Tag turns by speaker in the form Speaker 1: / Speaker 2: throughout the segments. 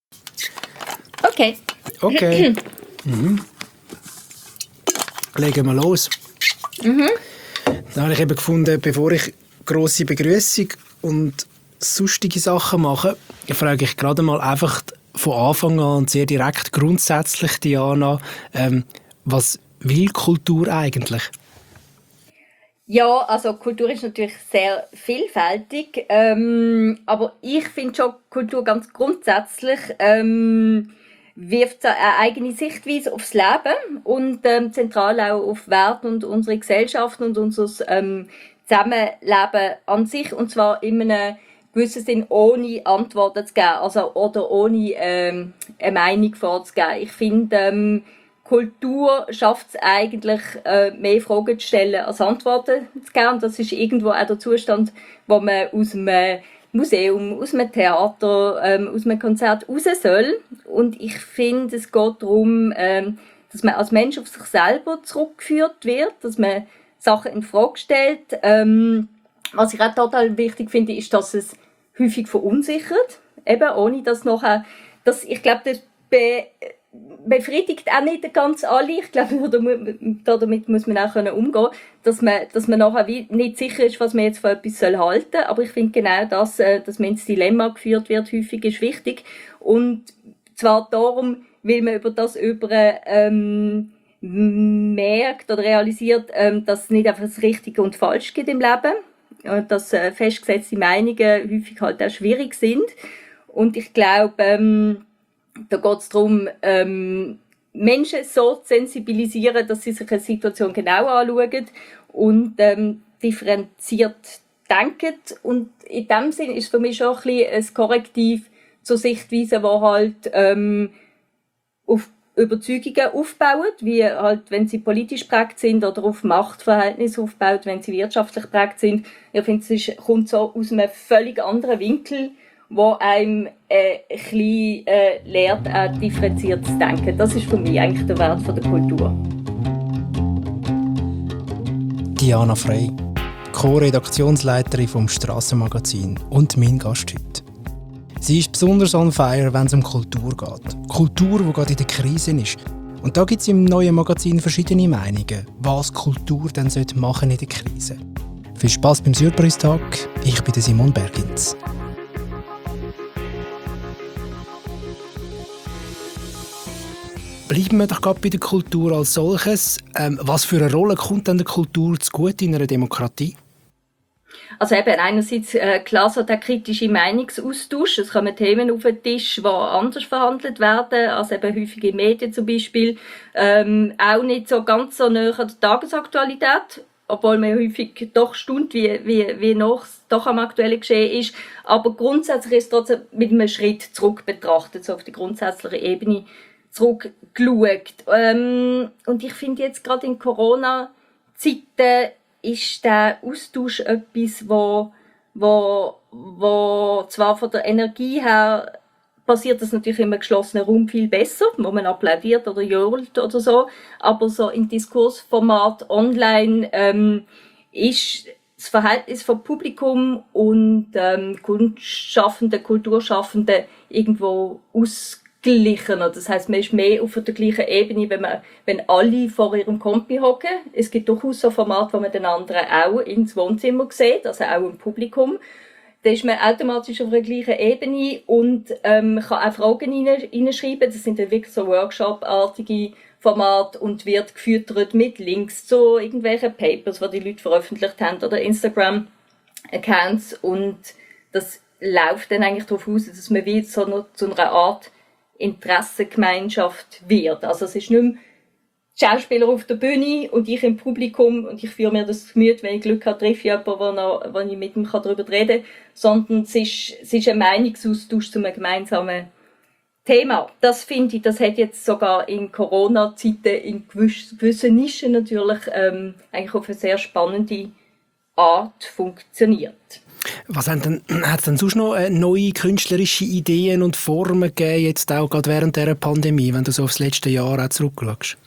Speaker 1: Okay.
Speaker 2: Okay. Legen wir los. Dann habe ich eben gefunden, bevor ich grosse Begrüßung und sonstige Sachen mache, frage ich gerade mal einfach von Anfang an und sehr direkt grundsätzlich Diana, was will Kultur eigentlich?
Speaker 1: Ja, also Kultur ist natürlich sehr vielfältig, aber ich finde schon, Kultur ganz grundsätzlich wirft eine eigene Sichtweise aufs Leben und zentral auch auf Werte und unsere Gesellschaft und unser Zusammenleben an sich, und zwar in einem gewissen Sinn ohne Antworten zu geben, also oder ohne eine Meinung vorzugeben. Ich finde, Kultur schafft es eigentlich, mehr Fragen zu stellen als Antworten zu geben. Und das ist irgendwo auch der Zustand, wo man aus einem Museum, aus einem Theater, aus einem Konzert raus soll. Und ich finde, es geht darum, dass man als Mensch auf sich selber zurückgeführt wird, dass man Sachen in Frage stellt. Was ich auch total wichtig finde, ist, dass es häufig verunsichert. Eben, ohne dass nachher, ich glaube, das befriedigt auch nicht ganz alle. Ich glaube, damit muss man auch umgehen können, dass man nachher nicht sicher ist, was man jetzt von etwas halten soll. Aber ich finde genau das, dass man ins Dilemma geführt wird, häufig ist wichtig. Und zwar darum, weil man über das merkt oder realisiert, dass es nicht einfach das Richtige und Falsch gibt im Leben. Und dass festgesetzte Meinungen häufig halt auch schwierig sind. Und ich glaube, da geht es darum, Menschen so zu sensibilisieren, dass sie sich eine Situation genau anschauen und differenziert denken. Und in dem Sinn ist für mich schon ein bisschen ein Korrektiv zur Sichtweise, die halt auf Überzeugungen aufbauen, wie halt, wenn sie politisch geprägt sind oder auf Machtverhältnisse aufbaut, wenn sie wirtschaftlich geprägt sind. Ich finde, es kommt so aus einem völlig anderen Winkel, wo einem ein bisschen lehrt, differenziert zu denken. Das ist für mich eigentlich der Wert der Kultur.
Speaker 2: Diana Frey, Co-Redaktionsleiterin vom Strassenmagazin und mein Gast heute. Sie ist besonders on fire, wenn es um Kultur geht. Kultur, die gerade in der Krise ist. Und da gibt es im neuen Magazin verschiedene Meinungen, was Kultur denn machen in der Krise. Viel Spass beim Surprise-Tag. Ich bin Simon Bergins. Bleiben wir doch gerade bei der Kultur als solches. Was für eine Rolle kommt denn der Kultur zugute in einer Demokratie?
Speaker 1: Also eben einerseits klar so der kritische Meinungsaustausch. Es kommen Themen auf den Tisch, die anders verhandelt werden, als eben häufig in Medien zum Beispiel. Auch nicht so ganz so nahe an der Tagesaktualität, obwohl man häufig doch staunt, wie noch doch am aktuellen Geschehen ist. Aber grundsätzlich ist es trotzdem mit einem Schritt zurück betrachtet, so auf die grundsätzliche Ebene zurückgeschaut. Und ich finde jetzt gerade in Corona-Zeiten ist der Austausch etwas, wo zwar von der Energie her passiert das natürlich in einem geschlossenen Raum viel besser, wo man applaudiert oder johlt oder so, aber so im Diskursformat online ist das Verhältnis von Publikum und Kunstschaffenden, Kulturschaffenden irgendwo ausgeglichen. Das heisst, man ist mehr auf der gleichen Ebene, wenn alle vor ihrem Kompi hocken. Es gibt durchaus so Formate, wo man den anderen auch ins Wohnzimmer sieht, also auch im Publikum. Da ist man automatisch auf der gleichen Ebene und kann auch Fragen reinschreiben. Das sind dann wirklich so Workshop-artige Formate und wird gefüttert mit Links zu irgendwelchen Papers, die die Leute veröffentlicht haben, oder Instagram-Accounts. Und das läuft dann eigentlich darauf aus, dass man wie so zu einer Art Interessengemeinschaft wird. Also es ist nicht mehr Schauspieler auf der Bühne und ich im Publikum und ich führe mir das Gemüt, wenn ich Glück habe, treffe ich jemanden, wo ich mit ihm darüber reden kann, sondern es ist ein Meinungsaustausch zu einem gemeinsamen Thema. Das finde ich, das hat jetzt sogar in Corona-Zeiten in gewissen Nischen natürlich eigentlich auf eine sehr spannende Art funktioniert.
Speaker 2: Hat es denn sonst noch neue künstlerische Ideen und Formen gegeben, jetzt auch gerade während dieser Pandemie, wenn du so aufs letzte Jahr auch zurückschaust?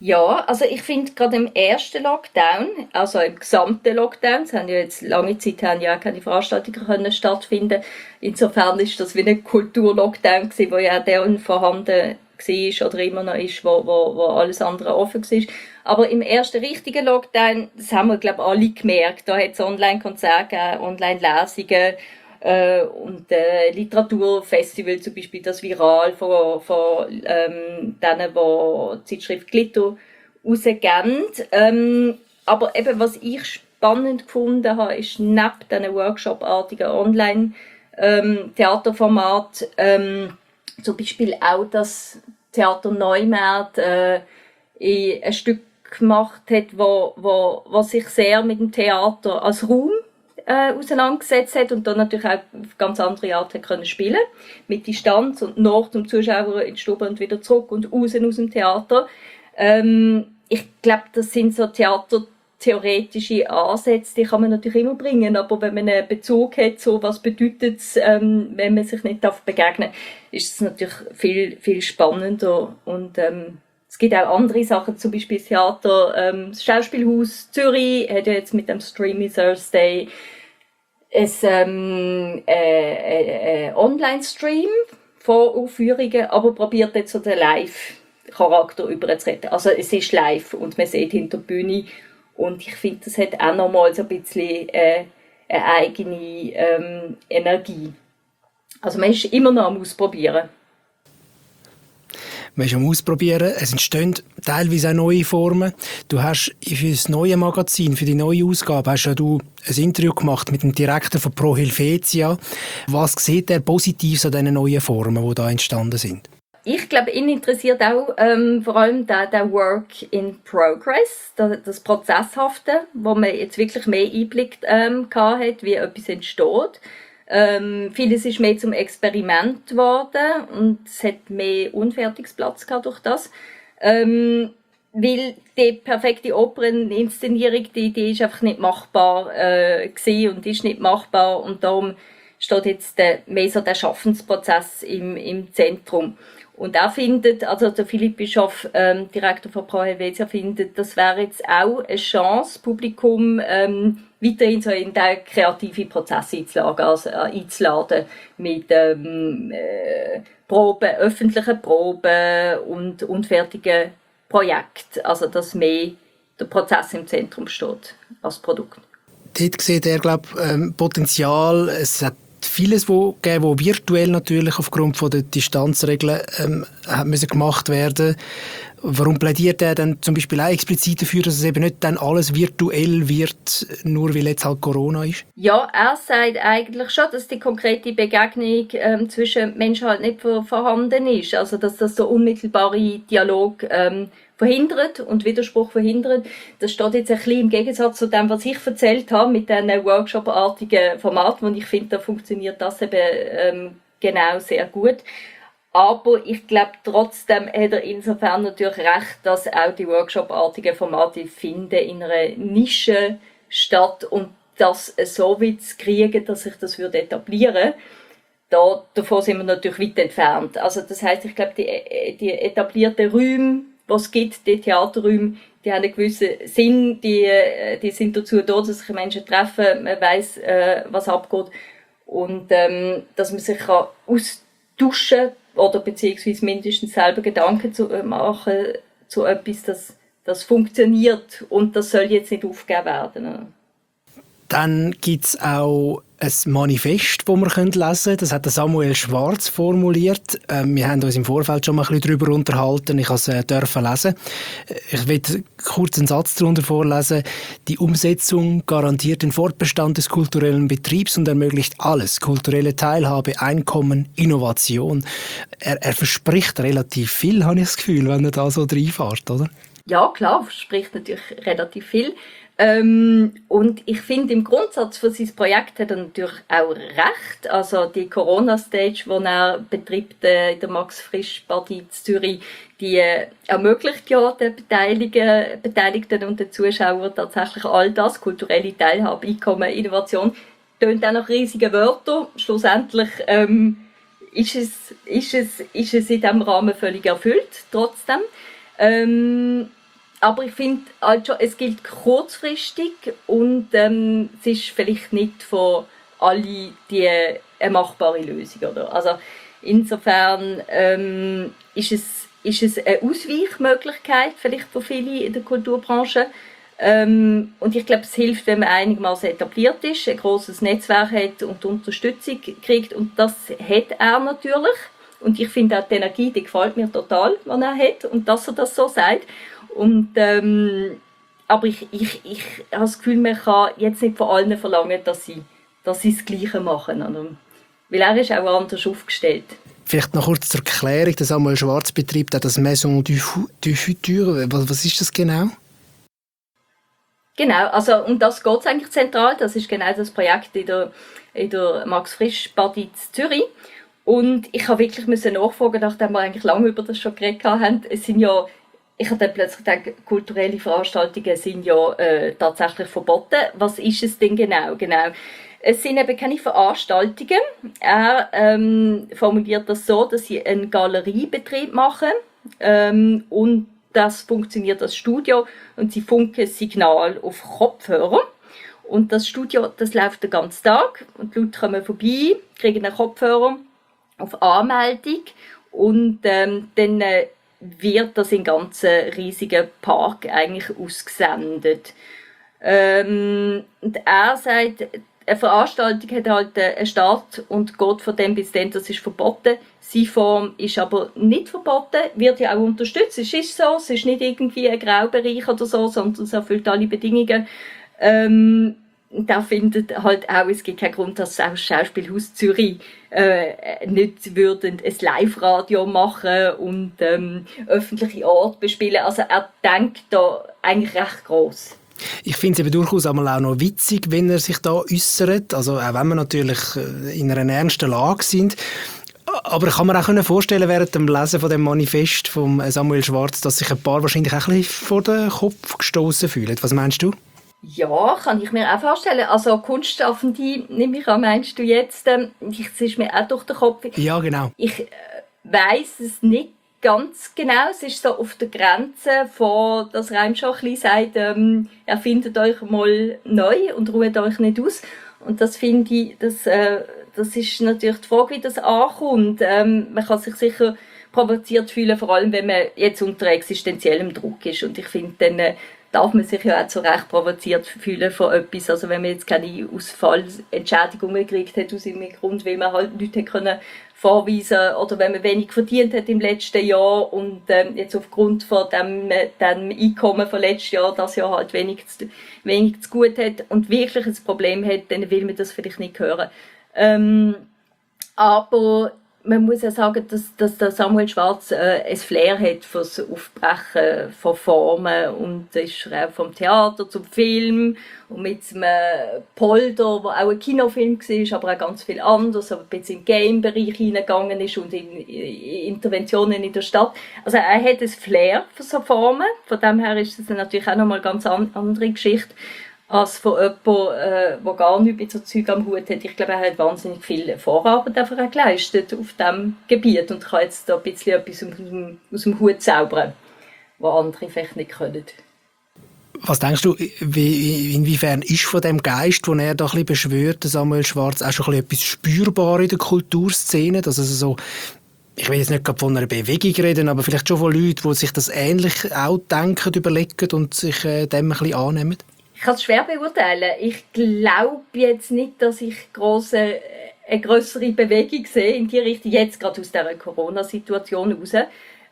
Speaker 1: Ja, also ich finde gerade im ersten Lockdown, also im gesamten Lockdown, es haben ja jetzt lange Zeit haben ja auch keine Veranstaltungen können stattfinden. Insofern ist das wie ein Kultur-Lockdown gewesen, wo ja der vorhanden war oder immer noch ist, wo alles andere offen war. Aber im ersten richtigen Lockdown, das haben wir glaube ich alle gemerkt, da hat es Online-Konzerte gegeben, Online-Lesungen, und Literaturfestival zum Beispiel, das Viral von denen, die die Zeitschrift Glitter rausgeben. Aber eben, was ich spannend gefunden habe, ist neben diesen Workshop-artigen Online-Theaterformat zum Beispiel auch das Theater Neumarkt ein Stück gemacht hat, wo sich sehr mit dem Theater als Raum auseinandergesetzt hat und dann natürlich auch auf ganz andere Art hat können spielen, mit Distanz und nach dem Zuschauer in die Stube und wieder zurück und raus aus dem Theater. Ich glaube, das sind so theatertheoretische Ansätze, die kann man natürlich immer bringen, aber wenn man einen Bezug hat, so was bedeutet es, wenn man sich nicht begegnen darf, ist es natürlich viel, viel spannender und es gibt auch andere Sachen, zum Beispiel das Theater, das Schauspielhaus Zürich hat ja jetzt mit dem Streamy Thursday ein Online-Stream von Aufführungen, aber probiert jetzt so den Live-Charakter überzureden. Also es ist live und man sieht hinter der Bühne und ich finde, das hat auch nochmal so ein bisschen eine eigene Energie. Also man ist immer noch am Ausprobieren.
Speaker 2: Man ist am Ausprobieren. Es entstehen teilweise auch neue Formen. Du hast für das neue Magazin, für die neue Ausgabe, hast ja du ein Interview gemacht mit dem Direktor von Pro Helvetia. Was sieht er positiv an diesen neuen Formen, die da entstanden sind?
Speaker 1: Ich glaube, ihn interessiert auch vor allem der Work in Progress, das Prozesshafte, wo man jetzt wirklich mehr Einblick hat, wie etwas entsteht. Vieles ist mehr zum Experiment geworden und es hat mehr Unfertigungsplatz gehabt durch das. Weil die perfekte Operninszenierung, die ist einfach nicht machbar gewesen und ist nicht machbar und darum steht jetzt mehr so der Schaffensprozess im Zentrum. Und er findet, also der Philipp Bischoff, Direktor von Pro Helvetia, findet, das wäre jetzt auch eine Chance, Publikum weiterhin so in den kreativen Prozess einzuladen mit Proben, öffentlichen Proben und unfertigen Projekten. Also dass mehr der Prozess im Zentrum steht als Produkt.
Speaker 2: Dort sieht er, glaube ich, Potenzial. Es hat vieles gegeben, wo virtuell natürlich aufgrund der Distanzregeln müssen gemacht werden. Warum plädiert er dann zum Beispiel auch explizit dafür, dass es eben nicht dann alles virtuell wird, nur weil jetzt halt Corona ist?
Speaker 1: Ja, er sagt eigentlich schon, dass die konkrete Begegnung zwischen Menschen halt nicht vorhanden ist. Also dass das so unmittelbare Dialog verhindert und Widerspruch verhindert. Das steht jetzt ein bisschen im Gegensatz zu dem, was ich erzählt habe, mit diesen Workshop-artigen Formaten, und ich finde, da funktioniert das eben genau sehr gut. Aber ich glaube, trotzdem hat er insofern natürlich recht, dass auch die Workshop-artigen Formate finden in einer Nische statt und das so weit zu kriegen, dass sich das etablieren würde, davon sind wir natürlich weit entfernt. Also das heisst, ich glaube, die etablierten Räume, die es gibt, die Theaterräume, die haben einen gewissen Sinn, die sind dazu da, dass sich Menschen treffen, man weiss, was abgeht und dass man sich austauschen kann oder beziehungsweise mindestens selber Gedanken zu machen zu etwas, das funktioniert und das soll jetzt nicht aufgegeben werden.
Speaker 2: Dann gibt es auch ein Manifest, das wir lesen können. Das hat Samuel Schwarz formuliert. Wir haben uns im Vorfeld schon mal ein bisschen darüber unterhalten. Ich durfte es lesen. Ich will kurz einen Satz darunter vorlesen. Die Umsetzung garantiert den Fortbestand des kulturellen Betriebs und ermöglicht alles. Kulturelle Teilhabe, Einkommen, Innovation. Er verspricht relativ viel, habe ich das Gefühl, wenn er da so reinfährt, oder?
Speaker 1: Ja, klar, verspricht natürlich relativ viel. Und ich finde, im Grundsatz für sein Projekt hat er natürlich auch recht. Also die Corona-Stage, die er betreibt in der Max-Frisch-Party in Zürich, die ermöglicht ja den Beteiligten und den Zuschauern tatsächlich all das, kulturelle Teilhabe, Einkommen, Innovation, tönt auch nach riesigen Wörtern. Schlussendlich ist es in diesem Rahmen völlig erfüllt, trotzdem. aber ich finde halt schon, es gilt kurzfristig und es ist vielleicht nicht für alle die eine machbare Lösung. Oder? Also insofern ist es eine Ausweichmöglichkeit vielleicht für viele in der Kulturbranche. Und ich glaube, es hilft, wenn man einigermaßen etabliert ist, ein grosses Netzwerk hat und Unterstützung kriegt. Und das hat er natürlich. Und ich finde auch die Energie, die gefällt mir total, die er hat. Und dass er das so sagt. Und, aber ich habe das Gefühl, man kann jetzt nicht von allen verlangen, dass sie das Gleiche machen. Oder? Weil er ist auch anders aufgestellt.
Speaker 2: Vielleicht noch kurz zur Erklärung. Der Samuel Schwarz betreibt auch das Maison du Futur. Was ist das genau?
Speaker 1: Genau, also um das geht es eigentlich zentral. Das ist genau das Projekt in der Max-Frisch-Badi Zürich. Und ich habe wirklich nachfragen, nachdem wir eigentlich lange über das schon geredet haben. Es sind ja, ich habe dann plötzlich gedacht, kulturelle Veranstaltungen sind ja tatsächlich verboten. Was ist es denn genau? Es sind eben keine Veranstaltungen. Er formuliert das so, dass sie einen Galeriebetrieb machen und das funktioniert als Studio und sie funken Signal auf Kopfhörer. Und das Studio, das läuft den ganzen Tag und die Leute kommen vorbei, kriegen einen Kopfhörer auf Anmeldung und dann wird das in ganzen riesigen Park eigentlich ausgesendet. Und er sagt, eine Veranstaltung hat halt einen Start und geht von dem bis dann, das ist verboten. Seine Form ist aber nicht verboten, wird ja auch unterstützt. Es ist so, es ist nicht irgendwie ein Graubereich oder so, sondern es erfüllt alle Bedingungen. Da findet halt auch, es gibt keinen Grund, dass das Schauspielhaus Zürich nicht würden ein Live-Radio machen und öffentliche Orte bespielen. Also er denkt da eigentlich recht gross.
Speaker 2: Ich finde es eben durchaus auch noch witzig, wenn er sich da äußert. Also auch wenn wir natürlich in einer ernsten Lage sind. Aber ich kann mir auch vorstellen, während dem Lesen von dem Manifest von Samuel Schwarz, dass sich ein paar wahrscheinlich auch ein bisschen vor den Kopf gestoßen fühlen. Was meinst du?
Speaker 1: Ja, kann ich mir auch vorstellen. Also Kunstschaffende, nehme ich an, meinst du jetzt, es ist mir auch durch den Kopf.
Speaker 2: Ja, genau.
Speaker 1: Ich weiss es nicht ganz genau. Es ist so auf der Grenze von, dass Reim schon ein bisschen sagt, erfindet euch mal neu und ruht euch nicht aus. Und das finde ich, das ist natürlich die Frage, wie das ankommt. Man kann sich sicher provoziert fühlen, vor allem wenn man jetzt unter existenziellem Druck ist. Und ich finde, dann darf man sich ja auch zu Recht provoziert fühlen von etwas. Also wenn man jetzt keine Ausfallentschädigungen gekriegt hat aus irgendeinem Grund, weil man halt nichts hätte vorweisen oder wenn man wenig verdient hat im letzten Jahr und jetzt aufgrund von dem Einkommen von letztes Jahr das Jahr halt wenig zu gut hat und wirklich ein Problem hat, dann will man das vielleicht nicht hören. Aber man muss ja sagen, dass der Samuel Schwarz ein Flair hat fürs Aufbrechen von Formen und ist auch vom Theater zum Film und mit einem Polder, der auch ein Kinofilm war, aber auch ganz viel anderes, aber ein bisschen im Game-Bereich hineingegangen ist und in Interventionen in der Stadt. Also er hat ein Flair für so Formen, von dem her ist das natürlich auch nochmal eine ganz andere Geschichte als von jemandem, der gar nichts mit so Zeug am Hut hat. Ich glaube, er hat wahnsinnig viel Vorarbeit einfach auch geleistet auf diesem Gebiet und kann jetzt da ein bisschen etwas aus dem Hut zaubern, was andere vielleicht nicht können.
Speaker 2: Was denkst du, inwiefern ist von dem Geist, den er da ein bisschen beschwört, Samuel Schwarz, auch schon etwas spürbar in der Kulturszene? Dass also so, ich will jetzt nicht gerade von einer Bewegung reden, aber vielleicht schon von Leuten, die sich das ähnlich auch denken, überlegen und sich dem ein bisschen annehmen?
Speaker 1: Ich kann es schwer beurteilen. Ich glaube jetzt nicht, dass ich eine grössere Bewegung sehe in die Richtung, jetzt gerade aus dieser Corona-Situation raus.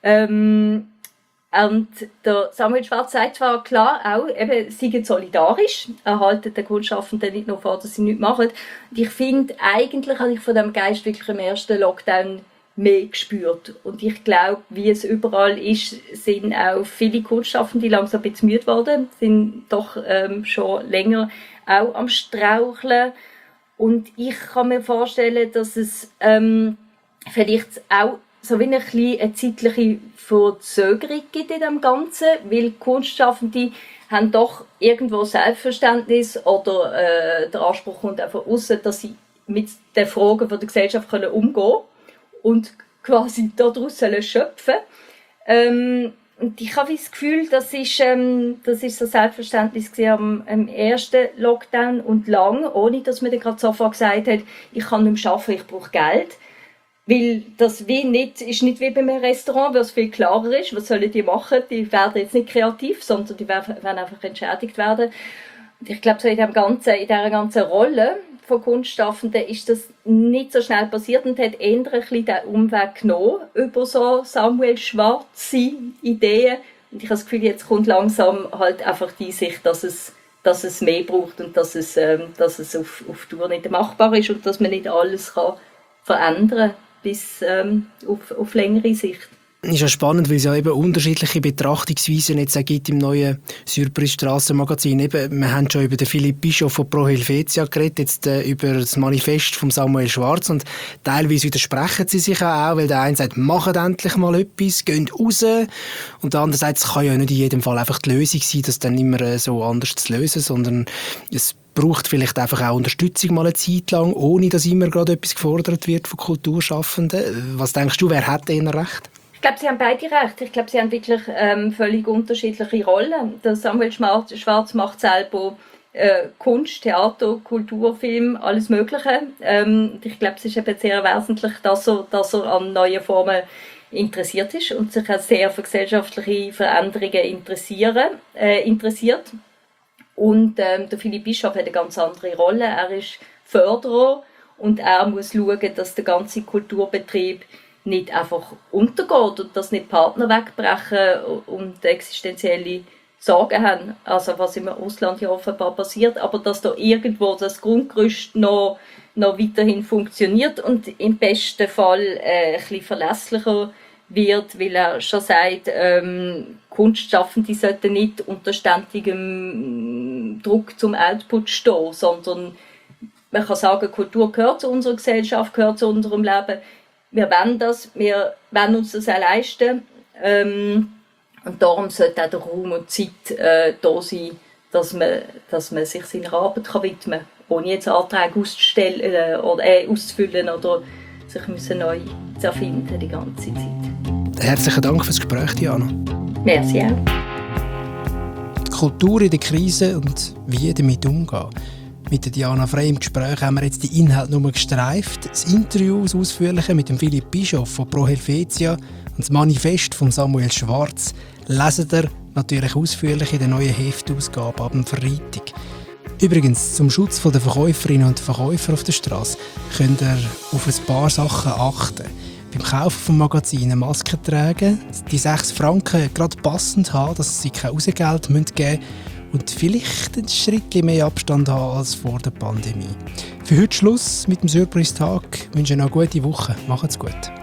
Speaker 1: Und der Samuel Schwarz sagt zwar klar auch, eben, sie sind solidarisch, er halten den Kunstschaffenden nicht nur vor, dass sie nichts machen. Und ich finde, eigentlich habe ich von diesem Geist wirklich im ersten Lockdown mehr gespürt. Und ich glaube, wie es überall ist, sind auch viele Kunstschaffende langsam ein bisschen müde geworden, sind doch schon länger auch am Straucheln. Und ich kann mir vorstellen, dass es vielleicht auch so wie eine zeitliche Verzögerung gibt in dem Ganzen, weil Kunstschaffende haben doch irgendwo Selbstverständnis oder der Anspruch kommt auch von außen, dass sie mit den Fragen der Gesellschaft umgehen können und quasi daraus schöpfen. Und ich habe das Gefühl, das ist so selbstverständlich am ersten Lockdown und lang, ohne dass man dann gerade sofort gesagt hat, ich kann nicht mehr arbeiten, ich brauche Geld. Weil das ist nicht wie bei einem Restaurant, wo es viel klarer ist, was sollen die machen? Die werden jetzt nicht kreativ, sondern die werden einfach entschädigt werden. Und ich glaube, so in dieser ganzen Rolle von Kunstschaffenden ist das nicht so schnell passiert und hat eher ein bisschen den Umweg genommen über so Samuel Schwarze Ideen. Und ich habe das Gefühl, jetzt kommt langsam halt einfach die Einsicht, dass es mehr braucht und dass es auf Tour nicht machbar ist und dass man nicht alles verändern kann bis auf längere Sicht.
Speaker 2: Ist ja spannend, weil es ja eben unterschiedliche Betrachtungsweisen jetzt auch gibt im neuen Surprise Strassenmagazin. Eben, wir haben schon über den Philipp Bischof von Pro Helvetia geredet, jetzt über das Manifest von Samuel Schwarz und teilweise widersprechen sie sich auch, weil der eine sagt, macht endlich mal etwas, geht raus und der andere sagt, es kann ja nicht in jedem Fall einfach die Lösung sein, das dann immer so anders zu lösen, sondern es braucht vielleicht einfach auch Unterstützung mal eine Zeit lang, ohne dass immer gerade etwas gefordert wird von Kulturschaffenden. Was denkst du, wer hat denn recht?
Speaker 1: Ich glaube, sie haben beide recht. Ich glaube, sie haben wirklich völlig unterschiedliche Rollen. Der Samuel Schwarz macht selber Kunst, Theater, Kultur, Film, alles Mögliche. Ich glaube, es ist eben sehr wesentlich, dass er an neuen Formen interessiert ist und sich auch sehr für gesellschaftliche Veränderungen interessiert. Und der Philipp Bischof hat eine ganz andere Rolle. Er ist Förderer und er muss schauen, dass der ganze Kulturbetrieb nicht einfach untergeht und dass nicht Partner wegbrechen und existenzielle Sorgen haben. Also was im Ausland ja offenbar passiert, aber dass da irgendwo das Grundgerüst noch weiterhin funktioniert und im besten Fall ein bisschen verlässlicher wird, weil er schon sagt, Kunstschaffende sollten nicht unter ständigem Druck zum Output stehen, sondern man kann sagen, Kultur gehört zu unserer Gesellschaft, gehört zu unserem Leben. Wir wollen uns das auch leisten. Und darum sollte auch der Raum und die Zeit da sein, dass man sich seiner Arbeit widmen kann, ohne jetzt Anträge auszustellen oder auszufüllen oder sich neu zu erfinden die ganze Zeit.
Speaker 2: Herzlichen Dank für das Gespräch, Diana.
Speaker 1: Merci auch.
Speaker 2: Die Kultur in der Krise und wie damit umgehen. Mit der Diana Frey im Gespräch haben wir jetzt die Inhalte nur gestreift. Das Interview, das Ausführliche mit dem Philipp Bischof von Pro Helvetia und das Manifest von Samuel Schwarz lesen ihr natürlich ausführlich in der neuen Heftausgabe ab dem Freitag. Übrigens, zum Schutz der Verkäuferinnen und Verkäufer auf der Straße könnt ihr auf ein paar Sachen achten. Beim Kaufen vom Magazin eine Maske tragen, die 6 Franken gerade passend haben, dass sie kein Rausgeld geben müssen und vielleicht ein Schritt mehr Abstand haben als vor der Pandemie. Für heute Schluss mit dem Surprise-Tag. Ich wünsche noch eine gute Woche. Macht's gut.